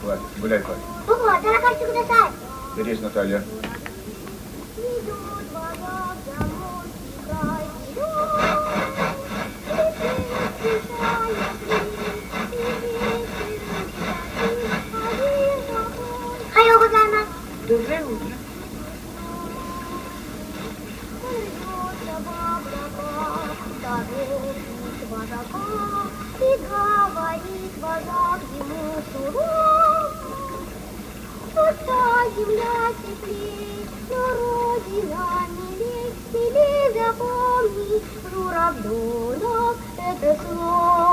Хватит, гуляй, хватит. Ну вот, тараканчик кудасай. Берись, Наталья. Хайо гозаймас. Доброе утро. И говорит вожак ему суров, вот та земля теплей, но родина милей, милей запомни, журавленок, это слово.